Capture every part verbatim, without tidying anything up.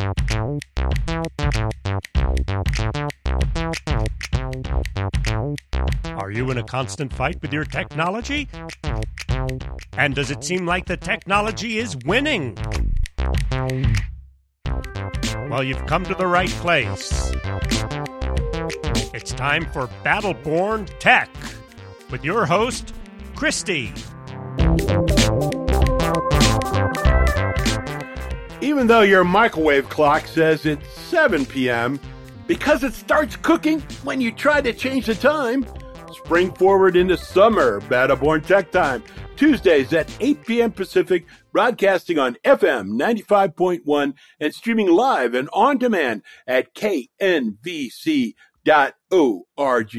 Are you in a constant fight with your technology? And does it seem like the technology is winning? Well, you've come to the right place. It's time for Battleborn Tech with your host, Christy. Even though your microwave clock says it's seven p.m., because it starts cooking when you try to change the time, spring forward into summer, Battleborn Tech Time, Tuesdays at eight p.m. Pacific, broadcasting on F M ninety-five point one and streaming live and on demand at K N V C dot org.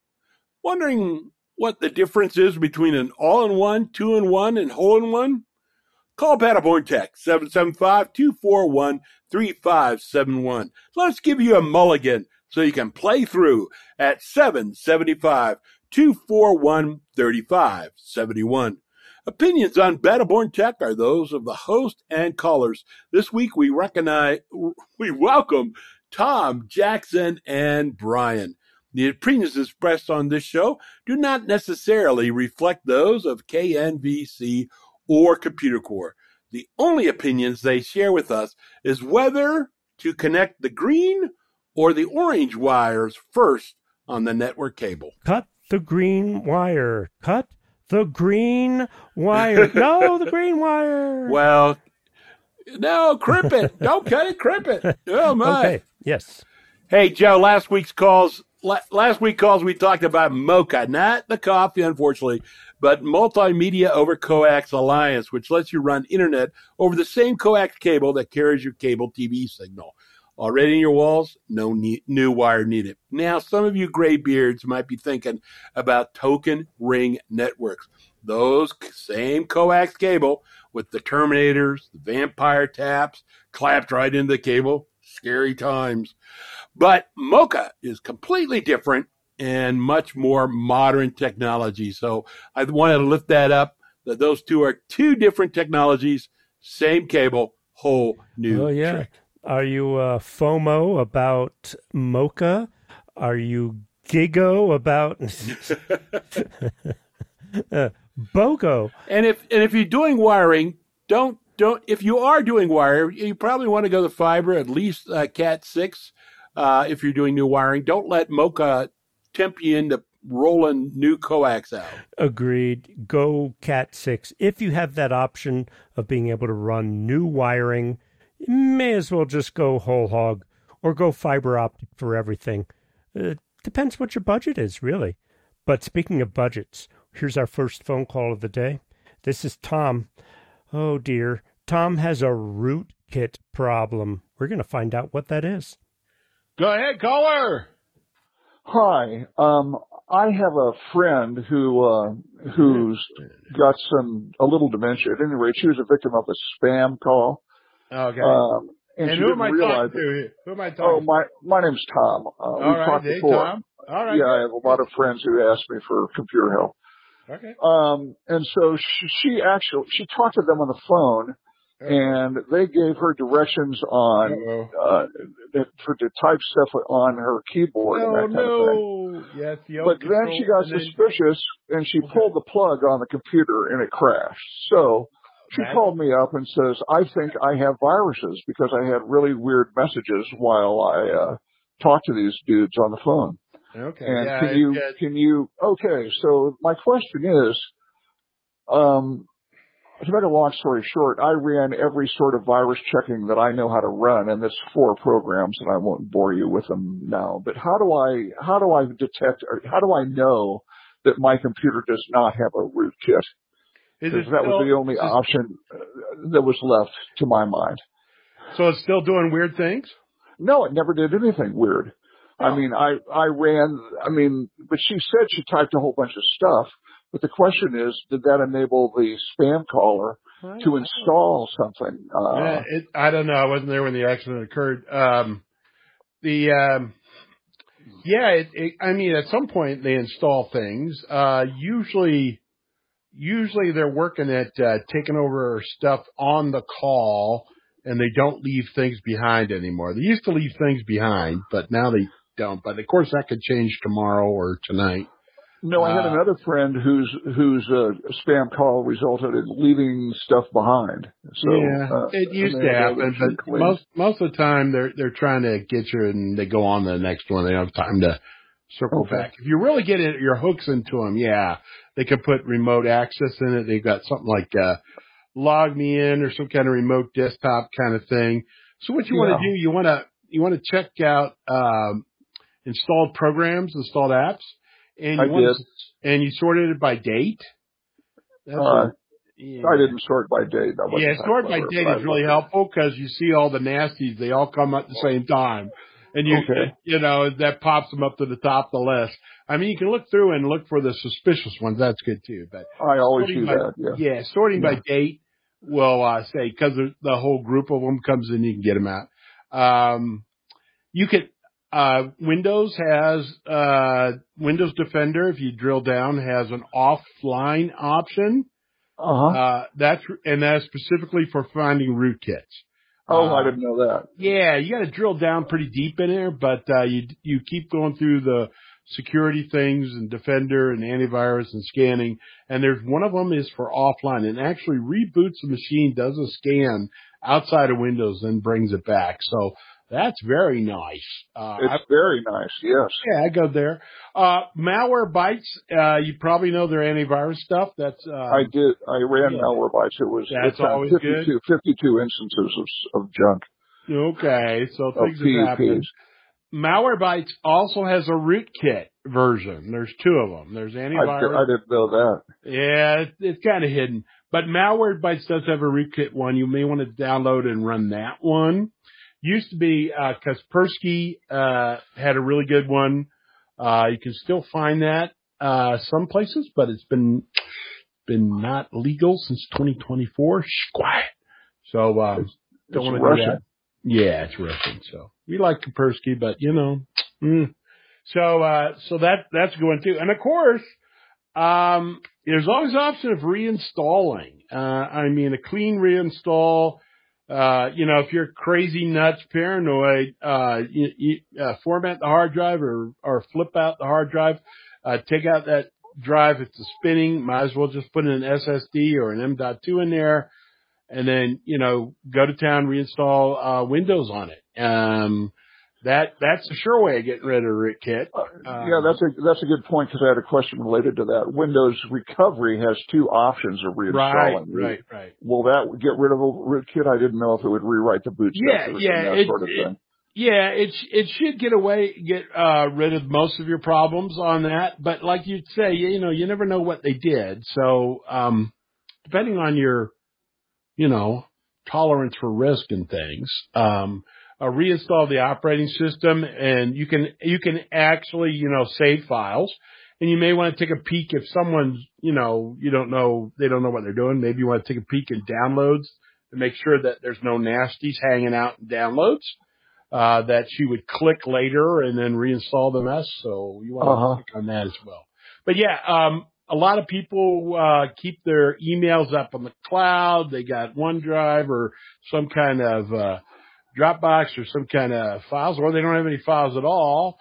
Wondering what the difference is between an all-in-one, two-in-one, and whole-in-one? Call Battleborn Tech, seven seven five, two four one, three five seven one. Let's give you a mulligan so you can play through at seven seven five, two four one, three five seven one. Opinions on Battleborn Tech are those of the host and callers. This week we recognize, we welcome Tom, Jackson, and Brian. The opinions expressed on this show do not necessarily reflect those of K N V C or Computer Core. The only opinions they share with us is whether to connect the green or the orange wires first on the network cable. Cut the green wire. Cut the green wire. No, the green wire. Well, no, crip it. Don't cut it, crip it. Oh, my. Okay, yes. Hey, Joe, last week's calls, last week calls we talked about MoCA, not the coffee, unfortunately, but Multimedia over Coax Alliance, which lets you run internet over the same coax cable that carries your cable T V signal. Already in your walls? No need, new wire needed. Now, some of you graybeards might be thinking about token ring networks. Those same coax cable with the terminators, the vampire taps, clapped right into the cable. Scary times. But MoCA is completely different and much more modern technology. So I wanted to lift that up, that those two are two different technologies, same cable, whole new Oh, yeah. trick. Are you uh, FOMO about MoCA? Are you Gigo about uh, BOGO? And if and if you're doing wiring, don't don't if you are doing wire, you probably want to go to fiber, at least uh, Cat six. Uh, if you're doing new wiring, don't let MoCA tempt you into rolling new coax out. Agreed. Go Cat six. If you have that option of being able to run new wiring, you may as well just go whole hog or go fiber optic for everything. It depends what your budget is, really. But speaking of budgets, here's our first phone call of the day. This is Tom. Oh, dear. Tom has a rootkit problem. We're going to find out what that is. Go ahead, caller. Hi. Um, I have a friend who uh, who's got some a little dementia. At any rate, she was a victim of a spam call. Okay. Um, and and she who am I realize talking to? Who am I talking Oh, to? my my name's Tom. Uh, All we've right, talked hey, before. Tom. All right. Yeah, I have a lot of friends who ask me for computer help. Okay. Um, and so she, she actually she talked to them on the phone. And they gave her directions on uh, for to type stuff on her keyboard Oh, and that kind no. of thing. Yes, the But then she got then... suspicious and she okay. pulled the plug on the computer and it crashed. So she That's... called me up and says, "I think I have viruses because I had really weird messages while I uh, talked to these dudes on the phone." Okay. And yeah, can you got... can you okay? So my question is, um. To make a long story short, I ran every sort of virus checking that I know how to run, and there's four programs, and I won't bore you with them now. But how do I how do I detect or how do I know that my computer does not have a rootkit? Because that still, was the only is... option that was left to my mind. So it's still doing weird things? No, it never did anything weird. Oh. I mean, I I ran. I mean, but she said she typed a whole bunch of stuff. But the question is, did that enable the spam caller to install something? Uh, yeah, it, I don't know. I wasn't there when the accident occurred. Um, the um, yeah, it, it, I mean, at some point they install things. Uh, usually, usually they're working at uh, taking over stuff on the call and they don't leave things behind anymore. They used to leave things behind, but now they don't. But of course, that could change tomorrow or tonight. No, I had uh, another friend whose whose uh, spam call resulted in leaving stuff behind. So, yeah, uh, it used and to they had happen, everything but clean. most most of the time they're they're trying to get you, and they go on to the next one. They don't have time to circle Okay. back. If you really get it, your hooks into them, yeah, they can put remote access in it. They've got something like uh, Log Me In or some kind of remote desktop kind of thing. So what you Yeah. want to do, you want to you want to check out um, installed programs, installed apps, and I you want did. to, and you sorted it by date. That's Uh, a, yeah. I didn't sort by date. That wasn't Yeah, that sort by clever, date but is I really looked at it. helpful because you see all the nasties. They all come at the same time. And you, Okay. you know, that pops them up to the top of the list. I mean, you can look through and look for the suspicious ones. That's good too. But I always sorting do by, that. Yeah. yeah, sorting Yeah. by date will uh, say, because the whole group of them comes in, you can get them out. Um, you can, uh, Windows has, uh, Windows Defender, if you drill down, has an offline option. Uh-huh. Uh, that's, and that's specifically for finding rootkits. Oh, Uh, I didn't know that. Yeah, you got to drill down pretty deep in there, but uh, you you keep going through the security things and Defender and antivirus and scanning, and there's one of them is for offline and actually reboots the machine, does a scan outside of Windows, then brings it back. So that's very nice. Uh, It's I, very nice. Yes. yeah, I go there. Uh, Malwarebytes, uh, you probably know their antivirus stuff. That's uh, I did. I ran yeah. Malwarebytes. It was That's it found always fifty-two, fifty-two instances of, of junk, okay. So of things P E have happened. Ps. Malwarebytes also has a rootkit version. There's two of them. There's I, antivirus. I didn't know that. Yeah, it's, it's kind of hidden. But Malwarebytes does have a rootkit one. You may want to download and run that one. Used to be, uh, Kaspersky, uh, had a really good one. Uh, you can still find that, uh, some places, but it's been, been not legal since twenty twenty-four. Shh, quiet. So, um, It's, don't it's want to do Russian. that. Yeah, it's Russian. So we like Kaspersky, but you know, mm. so, uh, so that, that's going too. And of course, um, there's always the option of reinstalling. Uh, I mean, a clean reinstall. Uh, you know, if you're crazy nuts paranoid, uh, you, you uh, format the hard drive or, or flip out the hard drive, uh, take out that drive. If it's spinning, might as well just put in an S S D or an M dot two in there and then, you know, go to town, reinstall, uh, Windows on it. Um, that, that's a sure way of getting rid of rootkit. Uh, Um, yeah, that's a that's a good point because I had a question related to that. Windows Recovery has two options of reinstalling. Right, right, right. Will that get rid of a rootkit? I didn't know if it would rewrite the boot Yeah, sectors yeah, and that it- sort of it- thing. Yeah, it sh- it should get away, get uh, rid of most of your problems on that. But like you'd say, you, you know, you never know what they did. So um, depending on your, you know, tolerance for risk and things, um, uh, reinstall the operating system, and you can you can actually, you know, save files. And you may want to take a peek if someone's, you know, you don't know, they don't know what they're doing. Maybe you want to take a peek in downloads to make sure that there's no nasties hanging out in downloads. Uh, that she would click later and then reinstall the mess. So you want to Uh-huh. click on that as well. But yeah, um, a lot of people, uh, keep their emails up on the cloud. They got OneDrive or some kind of, uh, Dropbox or some kind of files, or they don't have any files at all.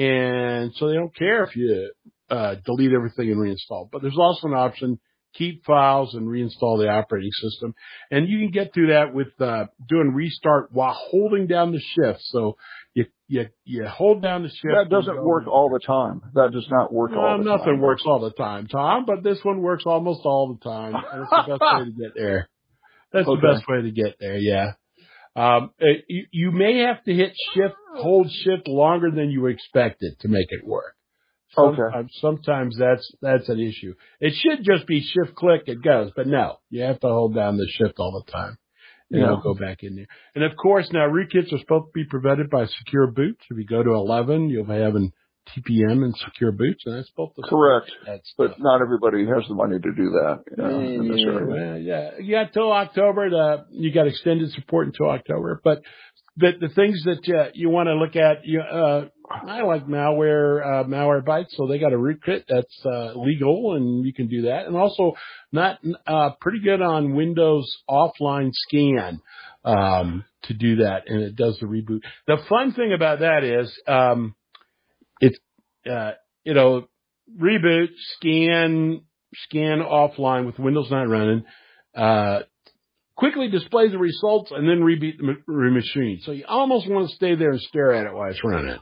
And so they don't care if you, uh, delete everything and reinstall. But there's also an option, keep files and reinstall the operating system. And you can get through that with, uh, doing restart while holding down the shift. So you, you, you hold down the shift. That doesn't work all the time. That does not work all Well, the nothing time. works all the time, Tom, but this one works almost all the time. And it's the best way to get there. That's Okay. the best way to get there. Yeah. Um, it, you, you may have to hit shift, hold shift longer than you expected to make it work. Sometimes, Okay. sometimes that's, that's an issue. It should just be shift click, it goes, but no, you have to hold down the shift all the time. And Yeah. it'll go back in there. And of course, now rootkits are supposed to be prevented by secure boots. If you go to eleven, you'll be having T P M and secure boots, and that's supposed to Correct. that stuff. But not everybody has the money to do that. You know, in this Yeah, area. well, yeah, you got till October to, you got extended support until October, but the, the things that uh, you want to look at, you, uh, I like malware, uh, Malwarebytes, so they got a rootkit that's uh, legal, and you can do that. And also, not uh, pretty good on Windows offline scan um, to do that, and it does the reboot. The fun thing about that is, um, it's uh, you know, reboot, scan, scan offline with Windows not running. Uh, quickly displays the results and then reboot the machine. So you almost want to stay there and stare at it while it's running.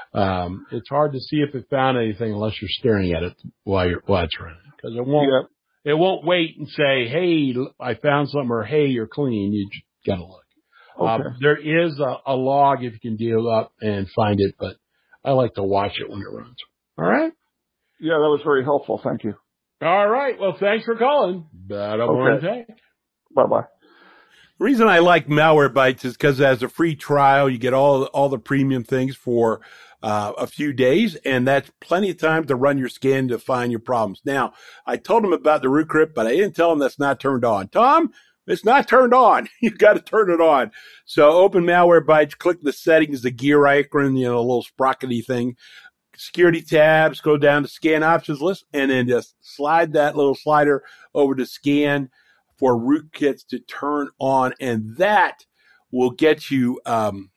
Um, it's hard to see if it found anything unless you're staring at it while you're while it's running, because it won't yeah. it won't wait and say, "Hey, I found something," or "Hey, you're clean." You just gotta look. Okay. Um, there is a, a log if you can deal up and find it, but I like to watch it when it runs. All right. Yeah, that was very helpful. Thank you. All right. Well, thanks for calling. Bada Bourne Tech. Bye bye. The reason I like Malwarebytes is because as a free trial, you get all all the premium things for uh, a few days, and that's plenty of time to run your scan to find your problems. Now, I told him about the rootkit, but I didn't tell him that's not turned on. Tom, it's not turned on. You've got to turn it on. So open Malwarebytes, click the settings, the gear icon, you know, a little sprockety thing. Security tabs, go down to scan options list, and then just slide that little slider over to scan for rootkits to turn on, and that will get you um,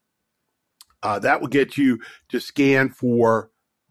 uh, that will get you to scan for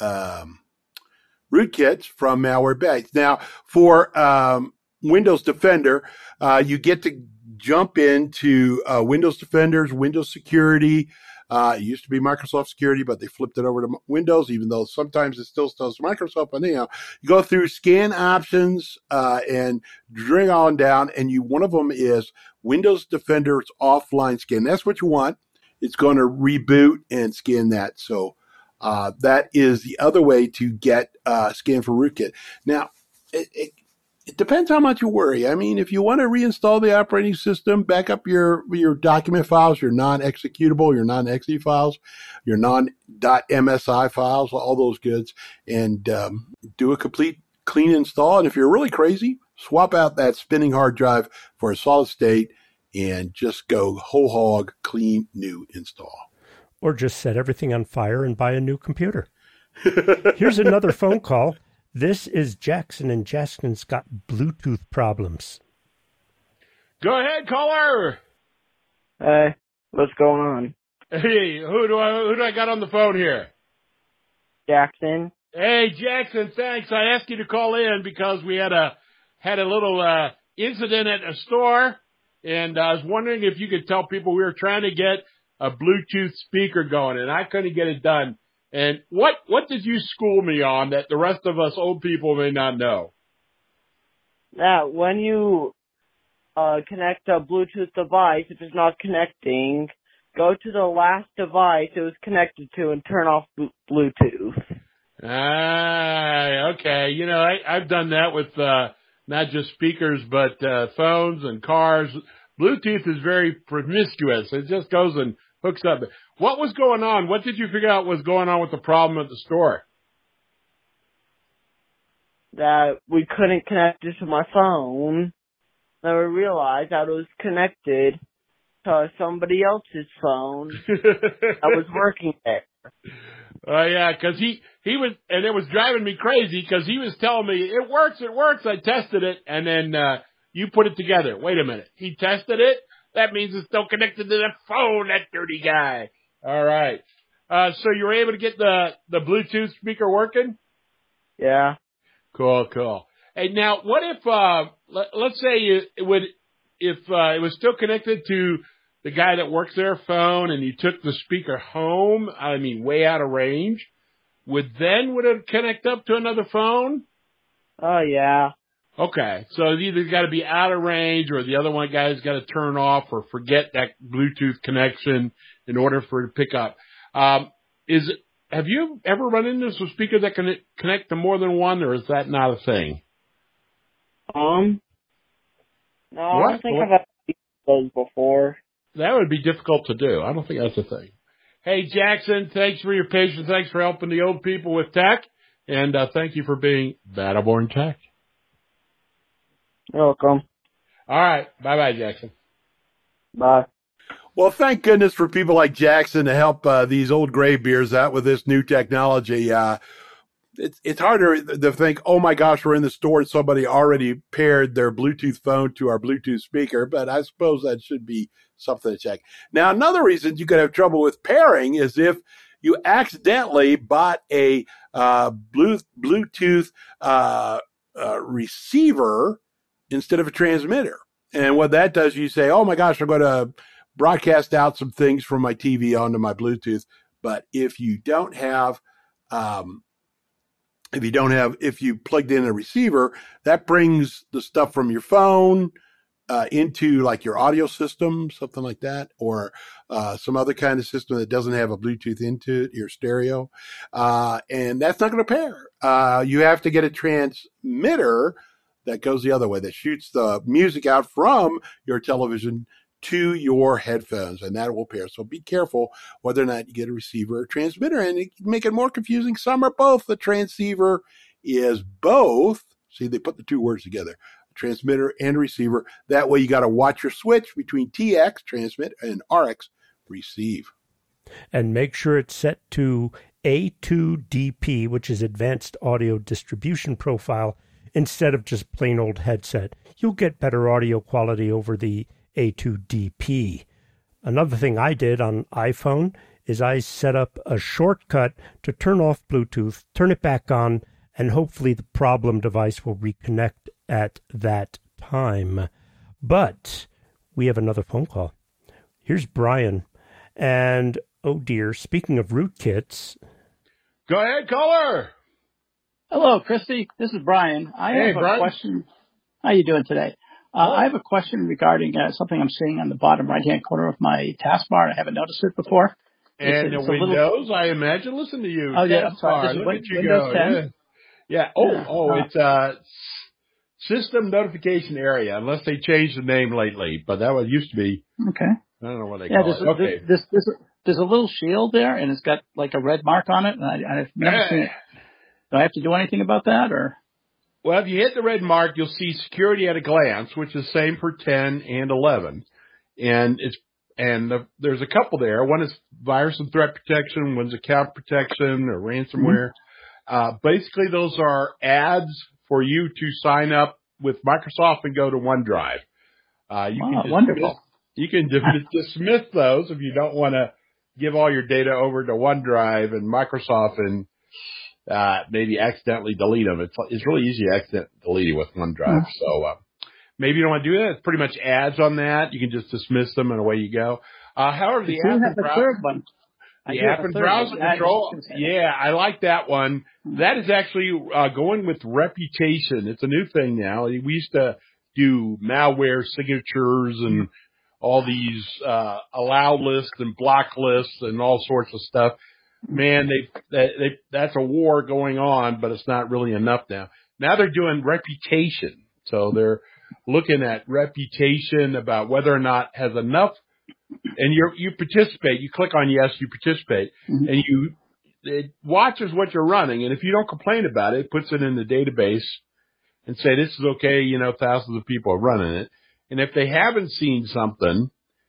um, rootkits from Malwarebytes. Now, for um, Windows Defender, uh, you get to jump into uh, Windows Defender's Windows Security. Uh, it used to be Microsoft Security, but they flipped it over to Windows, even though sometimes it still says Microsoft. But anyhow, you go through scan options uh, and drag on down, and you one of them is Windows Defender's offline scan. That's what you want. It's going to reboot and scan that. So uh, that is the other way to get uh, scan for rootkit. Now, it, it It depends how much you worry. I mean, if you want to reinstall the operating system, back up your your document files, your non-executable, your non-exe files, your non.msi files, all those goods, and um, do a complete clean install. And if you're really crazy, swap out that spinning hard drive for a solid state and just go whole hog, clean, new install. Or just set everything on fire and buy a new computer. Here's another phone call. This is Jackson, and Jackson's got Bluetooth problems. Go ahead, caller. Hey, what's going on? Hey, who do I who do I got on the phone here? Jackson. Hey, Jackson. Thanks. I asked you to call in because we had a had a little uh, incident at a store, and I was wondering if you could tell people we were trying to get a Bluetooth speaker going, and I couldn't get it done. And what, what did you school me on that the rest of us old people may not know? That when you uh, connect a Bluetooth device, if it's not connecting, go to the last device it was connected to and turn off Bluetooth. Ah, okay. You know, I, I've done that with uh, not just speakers, but uh, phones and cars. Bluetooth is very promiscuous. It just goes and hooks up. What was going on? What did you figure out was going on with the problem at the store? That we couldn't connect it to my phone. Then we realized that it was connected to somebody else's phone that was working there. Oh, uh, yeah, because he, he was, and it was driving me crazy because he was telling me, it works, it works. I tested it, and then uh, you put it together. Wait a minute. He tested it? That means it's still connected to the phone, that dirty guy. All right. Uh, so you were able to get the, the Bluetooth speaker working? Yeah. Cool, cool. Hey, now, what if, uh, let, let's say you, it would, if uh, it was still connected to the guy that works their phone and you took the speaker home, I mean, way out of range, would then, would it connect up to another phone? Oh, yeah. Okay, so it's either got to be out of range or the other one guy's got to turn off or forget that Bluetooth connection in order for it to pick up. Um, is it, have you ever run into some speaker that can connect to more than one, or is that not a thing? Um, no, what? I don't think what? I've had those before. That would be difficult to do. I don't think that's a thing. Hey, Jackson, thanks for your patience. Thanks for helping the old people with tech, and uh, thank you for being Bada Bourne Tech. You're welcome. All right. Bye-bye, Jackson. Bye. Well, thank goodness for people like Jackson to help uh, these old gray beers out with this new technology. Uh, it's it's harder to think, oh my gosh, we're in the store and somebody already paired their Bluetooth phone to our Bluetooth speaker, but I suppose that should be something to check. Now, another reason you could have trouble with pairing is if you accidentally bought a uh, Bluetooth uh, uh, receiver instead of a transmitter. And what that does, you say, oh my gosh, I'm going to broadcast out some things from my T V onto my Bluetooth. But if you don't have, um, if you don't have, if you plugged in a receiver, that brings the stuff from your phone uh, into like your audio system, something like that, or uh, some other kind of system that doesn't have a Bluetooth into it, your stereo. Uh, and that's not going to pair. Uh, you have to get a transmitter that goes the other way, that shoots the music out from your television to your headphones, and that will pair. So be careful whether or not you get a receiver or transmitter, and it can make it more confusing. Some are both. The transceiver is both. See, they put the two words together, transmitter and receiver. That way you got to watch your switch between T X, transmit, and R X, receive. And make sure it's set to A two D P, which is Advanced Audio Distribution Profile, instead of just plain old headset. You'll get better audio quality over the A two D P. Another thing I did on iPhone is I set up a shortcut to turn off Bluetooth, turn it back on, and hopefully the problem device will reconnect at that time. But we have another phone call. Here's Brian. And, oh dear, speaking of rootkits... Go ahead, caller! Hello, Christy. This is Brian. I hey, have a Brian. question. How you doing today? Uh, I have a question regarding uh, something I'm seeing on the bottom right-hand corner of my taskbar. I haven't noticed it before. And it's, the it's Windows, little... I imagine. Listen to you. Oh, yeah. I'm sorry. Look This is at Win- you Windows go. ten. Yeah. yeah. Oh, Yeah. oh, Uh, it's uh, System Notification Area, unless they changed the name lately. But that was used to be. Okay. I don't know what they Yeah, call there's, it. Okay. there's, there's, there's a little shield there, and it's got like a red mark on it. And I, I've never Hey. seen it. Do I have to do anything about that, or? Well, if you hit the red mark, you'll see security at a glance, which is the same for ten and eleven. And it's, and the, there's a couple there. One is virus and threat protection. One's account protection or ransomware. Mm-hmm. Uh, basically those are ads for you to sign up with Microsoft and go to OneDrive. Uh, you Wow, can dismiss, wonderful. You can dis- dismiss those if you don't want to give all your data over to OneDrive and Microsoft and Uh, maybe accidentally delete them. It's it's really easy to accidentally delete it with OneDrive. Mm-hmm. So uh, maybe you don't want to do that. It's pretty much ads on that. You can just dismiss them and away you go. Uh, however, the app and browser, one. the app and browser control, yeah, I like that one. Mm-hmm. That is actually uh, going with Reputation. It's a new thing now. We used to do malware signatures and all these uh, allow lists and block lists and all sorts of stuff. Man, they, they, they, that's a war going on, but it's not really enough now. Now they're doing reputation. So they're looking at reputation about whether or not has enough, and you you participate. You click on yes, you participate, mm-hmm. and you, it watches what you're running. And if you don't complain about it, it puts it in the database and say, this is okay. You know, thousands of people are running it. And if they haven't seen something,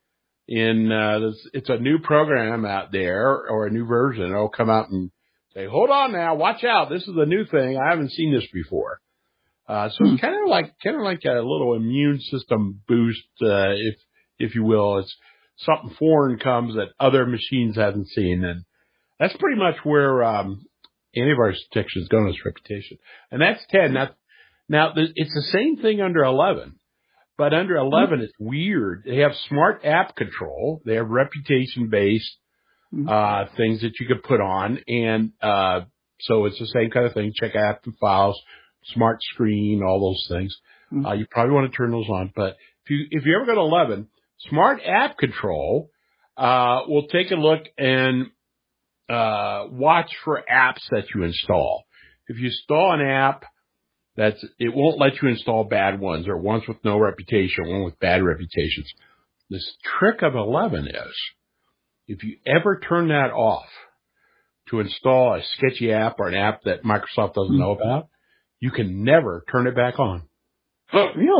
in uh, this, it's a new program out there or a new version. It'll come out and say, hold on now, watch out. This is a new thing. I haven't seen this before. Uh, so it's kind of like, kind of like a little immune system boost, uh, if, if you will. It's something foreign comes that other machines haven't seen. And that's pretty much where, um, antivirus detection is going, is reputation. And that's ten. Now, now it's the same thing under eleven. But under eleven, it's weird. They have smart app control. They have reputation-based uh, things that you could put on. And uh, so it's the same kind of thing. Check app and files, smart screen, all those things. Mm-hmm. Uh, you probably want to turn those on. But if you if you ever go to eleven, smart app control uh, will take a look and uh, watch for apps that you install. If you install an app, That's, it won't let you install bad ones or ones with no reputation, one with bad reputations. This trick of eleven is, if you ever turn that off to install a sketchy app or an app that Microsoft doesn't know about, you can never turn it back on. Really?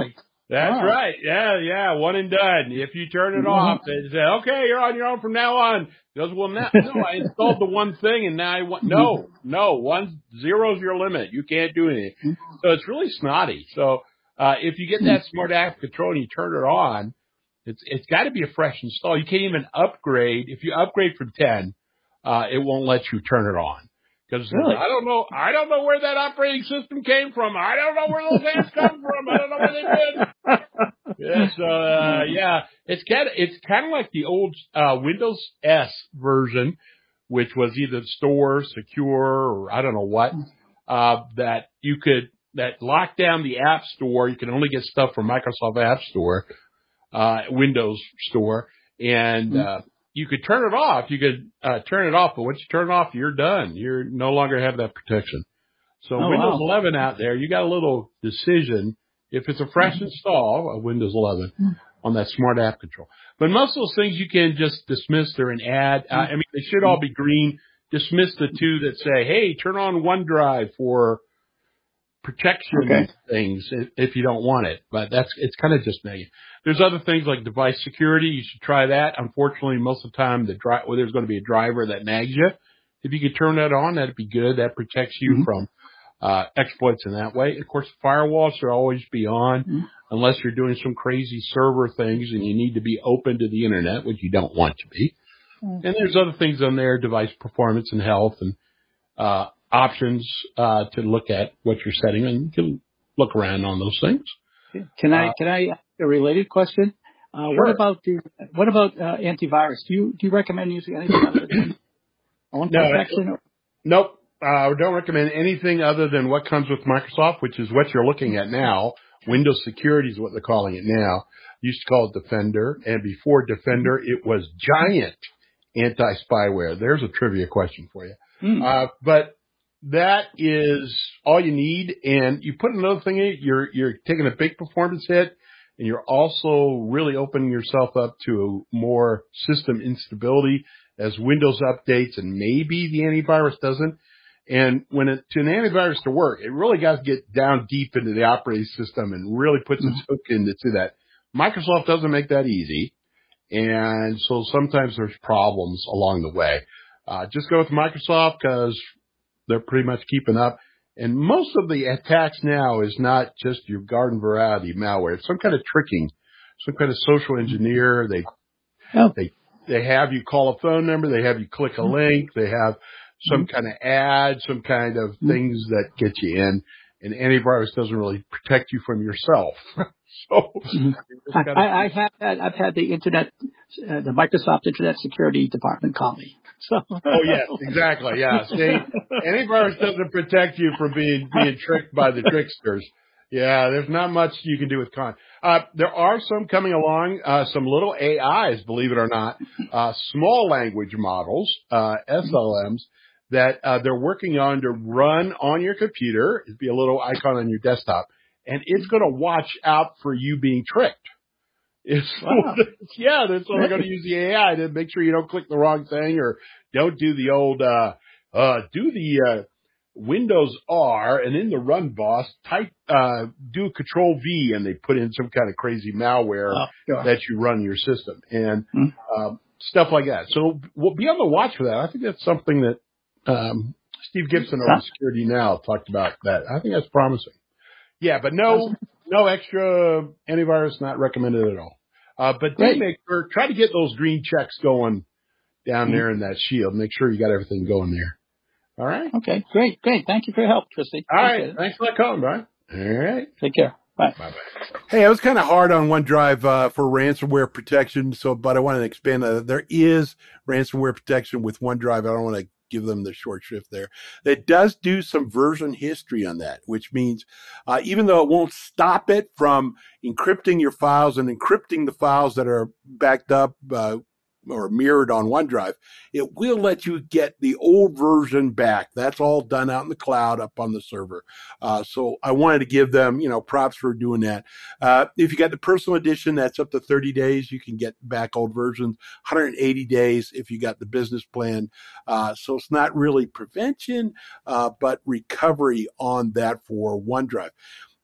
That's Oh. right. Yeah, yeah, one and done. If you turn it off, they say, okay, you're on your own from now on. He goes, well, now, no, I installed the one thing and now I want, no, no, one, zero's your limit. You can't do anything. So it's really snotty. So, uh, if you get that smart app control and you turn it on, it's, it's got to be a fresh install. You can't even upgrade. If you upgrade from ten, uh, it won't let you turn it on. Because Really? I don't know, I don't know where that operating system came from. I don't know where those apps come from. I don't know where they've been. Yeah, so uh, yeah, it's kind of it's kind of like the old uh, Windows S version, which was either Store, Secure, or I don't know what. Uh, that you could that locked down the App Store. You can only get stuff from Microsoft App Store, uh, Windows Store, and uh, you could turn it off. You could uh, turn it off, but once you turn it off, you're done. You're no longer have that protection. So Oh, Windows wow. eleven out there, you got a little decision if it's a fresh install of Windows eleven on that smart app control. But most of those things you can just dismiss. They're an ad. Uh, I mean, they should all be green. Dismiss the two that say, hey, turn on OneDrive for protection Okay. things if, if you don't want it. But that's, it's kind of just nagging. There's other things like device security. You should try that. Unfortunately, most of the time the dri- well, there's going to be a driver that nags you. If you could turn that on, that'd be good. That protects you Mhm. from uh, exploits in that way. Of course, firewalls should always be on Mhm. unless you're doing some crazy server things and you need to be open to the internet, which you don't want to be. Mhm. And there's other things on there, device performance and health and uh, options uh, to look at what you're setting, and you can look around on those things. Can I Uh, can I ask a related question? Uh, Sure. What about the what about uh, antivirus? Do you do you recommend using anything other than own No, protection? Or, Nope. I uh, don't recommend anything other than what comes with Microsoft, which is what you're looking at now. Windows Security is what they're calling it now. Used to call it Defender, and before Defender, it was Giant anti-spyware. There's a trivia question for you. Hmm. Uh, but that is all you need, and you put another thing in it, you're, you're taking a big performance hit, and you're also really opening yourself up to more system instability as Windows updates, and maybe the antivirus doesn't. And when it, to an antivirus to work, it really got to get down deep into the operating system and really puts its hook into that. Microsoft doesn't make that easy. And so sometimes there's problems along the way. Uh, just go with Microsoft because they're pretty much keeping up. And most of the attacks now is not just your garden variety malware. It's some kind of tricking, some kind of social engineer. They, Oh. they, they have you call a phone number. They have you click a link. They have some kind of ad, some kind of things that get you in. And antivirus doesn't really protect you from yourself. So you just I, gotta- I, I've had that. I've had the internet, uh, the Microsoft Internet Security Department call me. So. Oh yes, exactly. Yeah. See, antivirus doesn't protect you from being being tricked by the tricksters. Yeah, there's not much you can do with con. Uh, there are some coming along, uh, some little A Is, believe it or not, uh, small language models, uh, S L Ms that uh, they're working on to run on your computer. It'd be a little icon on your desktop, and it's going to watch out for you being tricked. It's, Wow. yeah, that's why they're going to use the A I to make sure you don't click the wrong thing or don't do the old, uh, uh, do the, uh, Windows R and in the run boss type, uh, do control V and they put in some kind of crazy malware Oh, sure. that you run in your system and, Hmm. um, stuff like that. So we'll be on the watch for that. I think that's something that, um, Steve Gibson over Huh? at Security Now talked about that. I think that's promising. Yeah, but no, no extra antivirus, not recommended at all. Uh, but Great. then make sure, try to get those green checks going down Mm-hmm. there in that shield. Make sure you got everything going there. All right. Okay, great, great. Thank you for your help, Christy. All right. Appreciate it. Thanks for calling, Brian. All right. Take care. Bye. Bye bye. Hey, I was kind of hard on OneDrive uh, for ransomware protection, so but I wanted to expand. Uh, there is ransomware protection with OneDrive. I don't want to give them the short shrift there. It does do some version history on that, which means uh, even though it won't stop it from encrypting your files and encrypting the files that are backed up uh, or mirrored on OneDrive, it will let you get the old version back. That's all done out in the cloud up on the server. Uh, so I wanted to give them, you know, props for doing that. Uh, if you got the personal edition, that's up to thirty days. You can get back old versions, one hundred eighty days if you got the business plan. Uh, so it's not really prevention, uh, but recovery on that for OneDrive.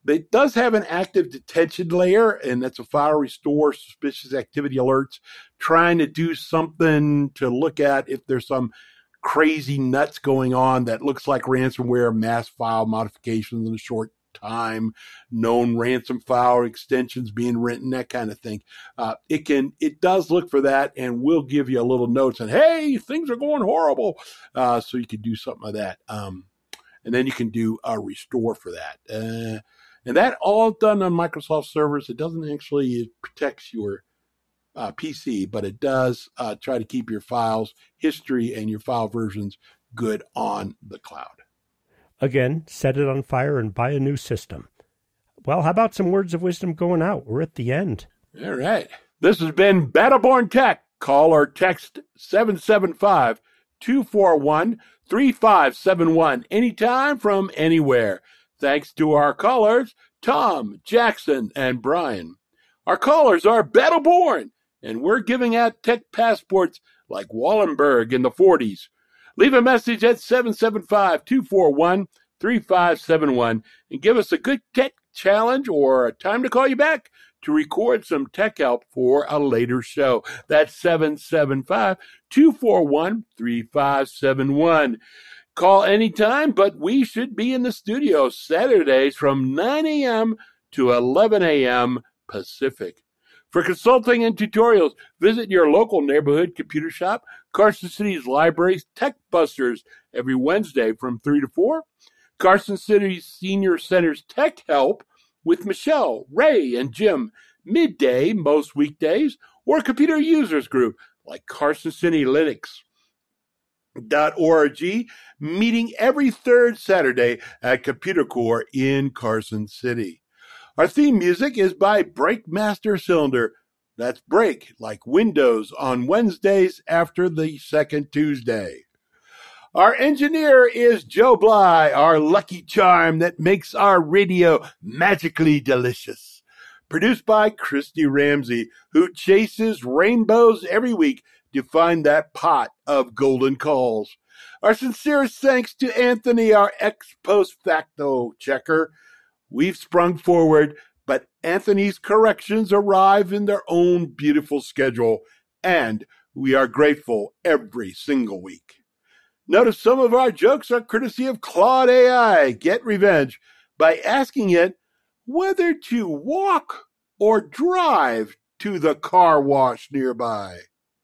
It does have an active detection layer, and that's a file restore suspicious activity alerts, trying to do something to look at if there's some crazy nuts going on that looks like ransomware, mass file modifications in a short time, known ransom file extensions being written, that kind of thing. Uh, it can, it does look for that, and will give you a little note saying, hey, things are going horrible. Uh, so you can do something like that. Um, and then you can do a restore for that. Uh, and that all done on Microsoft servers. It doesn't actually, it protects your uh, P C, but it does uh, try to keep your files history and your file versions good on the cloud. Again, set it on fire and buy a new system. Well, how about some words of wisdom going out? We're at the end. All right. This has been Battleborn Tech. Call or text seven seven five, two four one, three five seven one anytime from anywhere. Thanks to our callers, Tom, Jackson, and Brian. Our callers are Battleborn, and we're giving out tech passports like Wallenberg in the forties. Leave a message at seven seven five, two four one, three five seven one and give us a good tech challenge or a time to call you back to record some tech help for a later show. That's seven seven five, two four one, three five seven one. Call anytime, but we should be in the studio Saturdays from nine a.m. to eleven a.m. Pacific. For consulting and tutorials, visit your local neighborhood computer shop, Carson City's Libraries Tech Busters, every Wednesday from three to four. Carson City's Senior Center's Tech Help with Michelle, Ray, and Jim, midday most weekdays, or a computer users group like Carson City Linux dot org, meeting every third Saturday at Computer Core in Carson City. Our theme music is by Breakmaster Cylinder. That's break, like Windows, on Wednesdays after the second Tuesday. Our engineer is Joe Bly, our lucky charm that makes our radio magically delicious. Produced by Christy Ramsey, who chases rainbows every week to find that pot of golden calls. Our sincerest thanks to Anthony, our ex-post facto checker. We've sprung forward, but Anthony's corrections arrive in their own beautiful schedule, and we are grateful every single week. Notice some of our jokes are courtesy of Claude A I. Get revenge by asking it whether to walk or drive to the car wash nearby.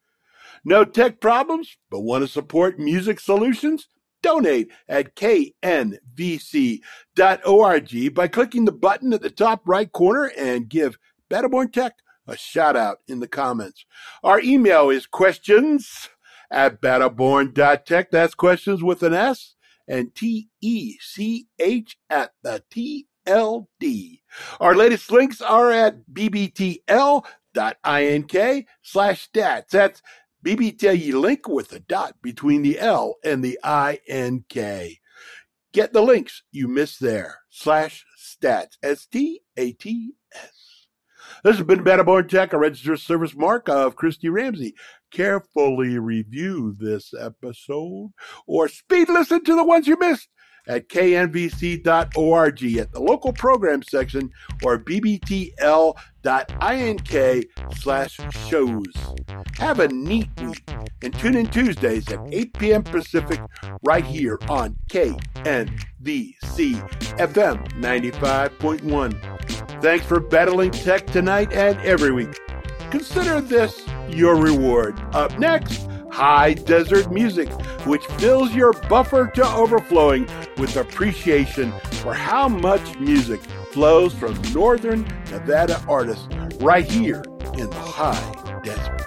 No tech problems, but want to support music solutions? Donate at K N V C dot org by clicking the button at the top right corner and give Battleborn Tech a shout out in the comments. Our email is questions at battleborn dot tech. That's questions with an S and T E C H at the T L D. Our latest links are at B B T L dot ink slash stats. That's B B T L link with a dot between the L and the I N K. Get the links you missed there. Slash stats. S T A T S. This has been Battleborn Tech, a registered service mark of Christy Ramsey. Carefully review this episode or speed listen to the ones you missed at K N V C dot org at the local program section or B B T L dot ink slash shows. Have a neat week and tune in Tuesdays at eight p.m. Pacific right here on K N V C F M ninety-five point one. Thanks for battling tech tonight and every week. Consider this your reward. Up next, High Desert Music, which fills your buffer to overflowing with appreciation for how much music flows from Northern Nevada artists right here in the High Desert.